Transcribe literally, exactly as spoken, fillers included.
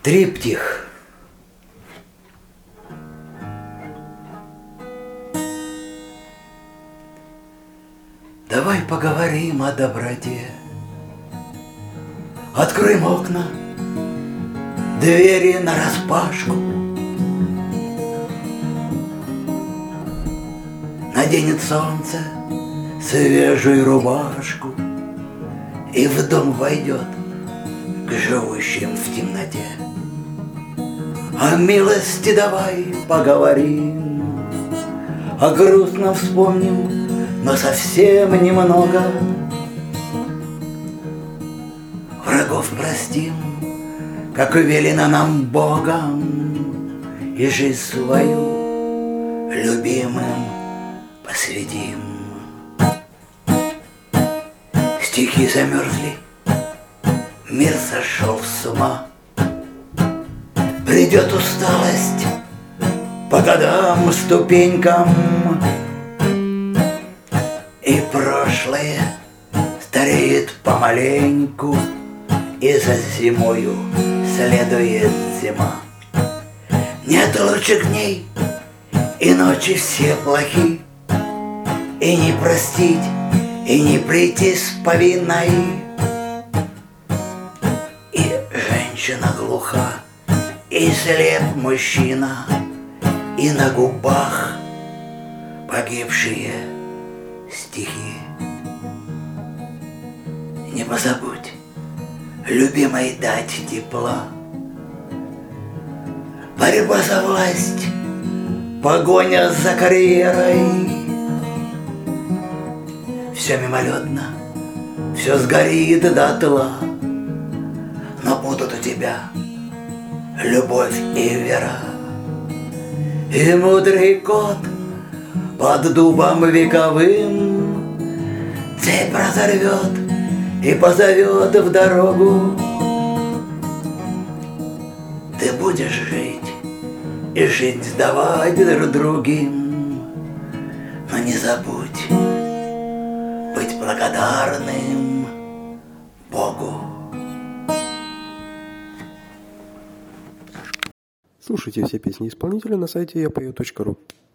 Триптих. Давай поговорим о доброте. Откроем окна, двери нараспашку. Наденет солнце свежую рубашку и в дом войдет к живущим в темноте. О милости давай поговорим, о грустном вспомним, но совсем немного. Врагов простим, как велено нам Богом, и жизнь свою любимым посвятим. Стихи замерзли, мир сошел с ума. Придет усталость по годам, ступенькам, и прошлое стареет помаленьку, и за зимою следует зима. Нет лучших дней, и ночи все плохи, и не простить, и не прийти с повинной. И женщина глуха, и слеп мужчина, и на губах погибшие стихи. Не позабудь любимой дать тепла. Борьба за власть, погоня за карьерой. Все мимолетно, все сгорит дотла, но будут у тебя любовь и вера. И мудрый кот под дубом вековым цепь разорвет и позовет в дорогу. Ты будешь жить и жизнь давать друг другим, но не забудь быть благодарным Богу. Слушайте все песни исполнителя на сайте я пою точка ру.